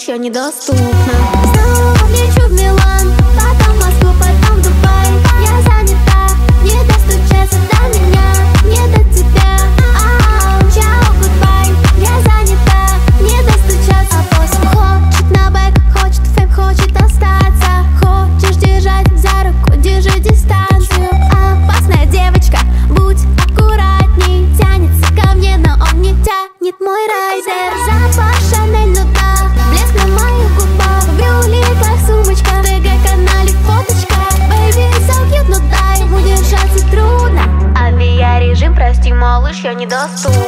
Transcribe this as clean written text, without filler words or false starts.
еще недоступна. Снова лечу в Милан, потом Москву, потом Дубай. Я занята, не достучаться до меня, не до тебя. Чао, гудбай, я занята, не достучаться. А после хочет на бэк, хочет фэм, хочет остаться. Хочешь держать за руку, держи дистанцию. Опасная девочка, будь аккуратней. Тянется ко мне, но он не тянет мой райдер. Запах Шанель, ну да, блеск на моих губах. В брюликах сумочка, в ТГ-канале фоточка. Baby, so cute, ну дай, удержаться трудно. Авиарежим, прости, малыш, я недоступна.